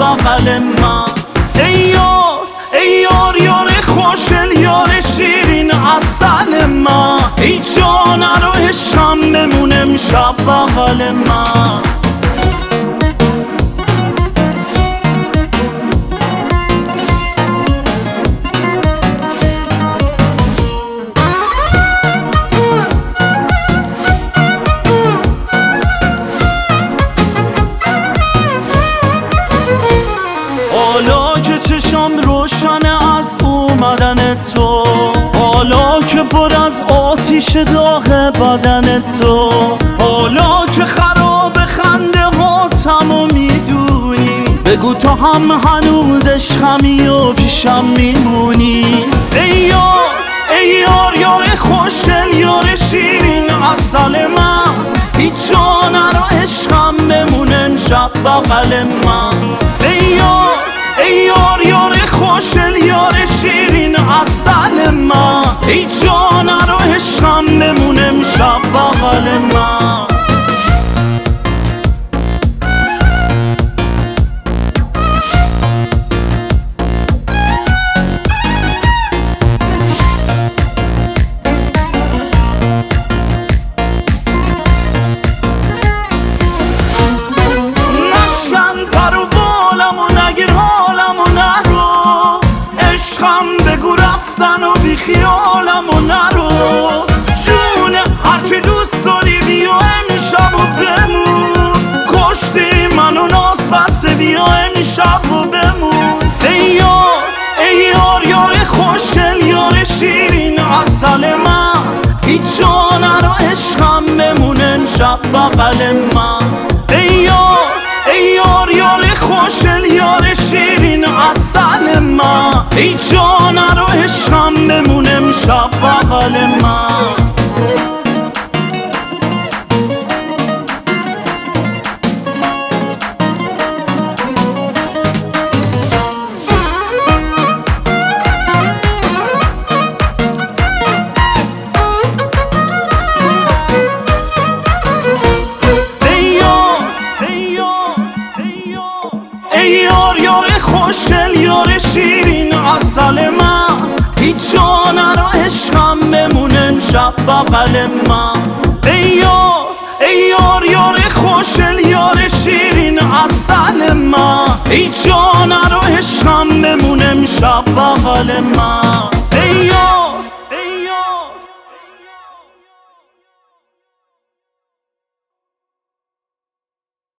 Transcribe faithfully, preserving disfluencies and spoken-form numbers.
بغل ما. ای یار ای یار یار خوشل یار شیرین عسل ما، ای جان رو عشقم بمونه امشب بغل ما. حالا که چشم روشنه از اومدن تو، حالا که پر از آتیش داغ بدن تو، حالا که خراب خنده هاتمو میدونی، بگو تو هم هنوز عشقمی و پیشم میمونی. ای یار ای یار یار خوشگل یار شیرین عسل من، هیچ جان رو عشقم بمونه امشب بغل من. ای یار ای یار یار خوشل یار شیرین عسل من، ای جان رو عشقم بمونه امشب بغل من. نشکن پر و بالمو نگیر حالمو نرو، عشقم بگو رفتن و بی خیالمو نرو. جون هرچی دوست داری بیا امشب و بمون، کشتی منو ناز بسته بیا امشب و بمون. ای یار ای یار یار خوشگل یار شیرین عسل من، هیچ جان رو عشقم بمونه امشب بغل من. ای یار ای یار یار خوشل یار شیرین عسل من، ای جان رو عشقم بمونه امشب بغل من. ای یار یار خوشگل یار شیرین عسل من، هیچ جان رو عشقم بمونه امشب بغل من. ای یار ای یار یار خوشگل یار شیرین عسل من، ای جان رو عشقم بمونه امشب بغل من.